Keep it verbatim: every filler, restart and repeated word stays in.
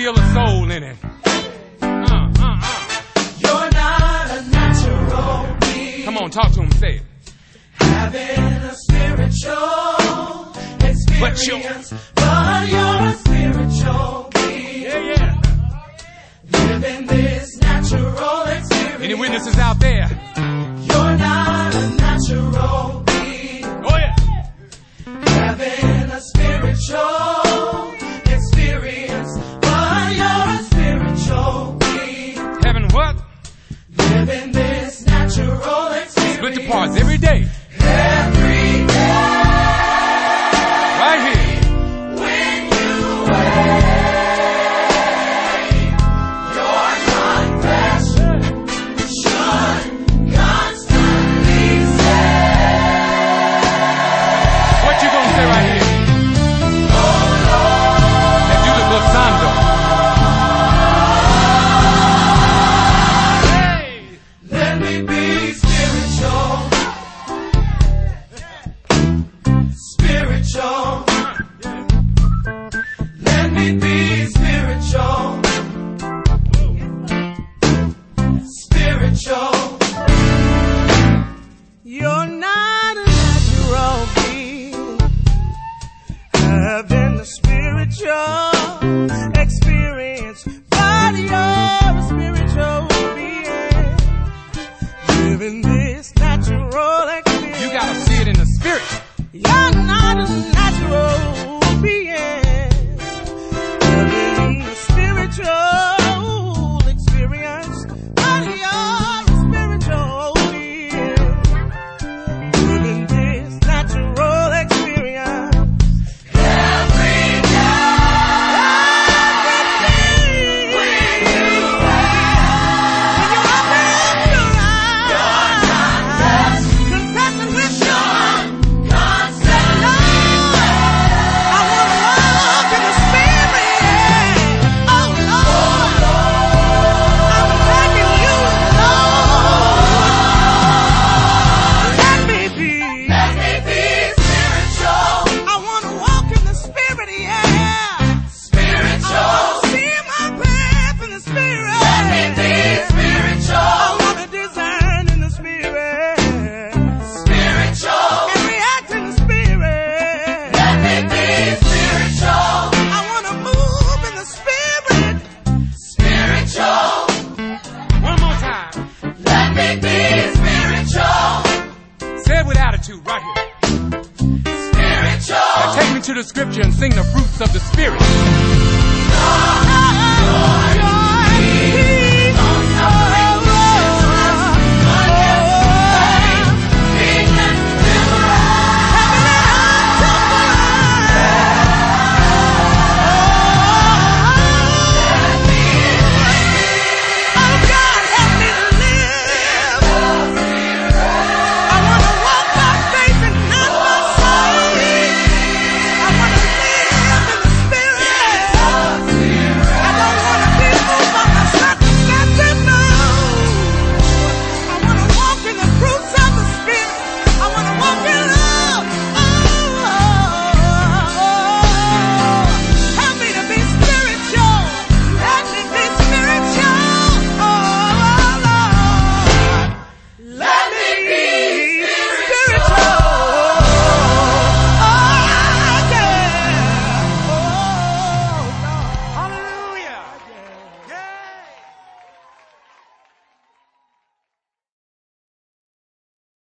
feel a soul in it. Uh, uh, uh. You're not a natural being. Come on, talk to him, say it. Having a spiritual experience, but you're, but you're a spiritual being. Yeah, yeah. Living this natural experience. Any witnesses out there? You're not a natural being. Oh, yeah. Having a spiritual experience, but you're a spiritual being. Having what? Living this natural experience. Split the parts every day. Every day. Right here. When you wake, your confession should constantly say. What you gonna say right here? Oh Lord. Let's do the glissando. Hey. Let me be spiritual. Spiritual. Let me be spiritual. Spiritual. You're not a natural being. Having a spiritual experience, but you're a spiritual being. Living this natural experience. You gotta see it in the spirit. You're not a natural being. Living a spiritual experience, but you're a spiritual being. Living this natural experience. Every day. Every day. When you wake. When you open your eyes. Your confession. Confessing with your concept. I wanna walk in the spirit. Oh Lord. I'm begging you, Lord. Let me be. Let me be spiritual. I wanna walk in the spirit, yeah. Spiritual. I wanna see my path in the spirit. Let me be spiritual. I wanna discern in the spirit. Spiritual. And react in the spirit. Let me be spiritual. I wanna move in the spirit. Spiritual. One more time. Let me be spiritual. Say it with attitude right here. Spiritual. Now take me to the scripture and sing the fruits of the spirit. Lord,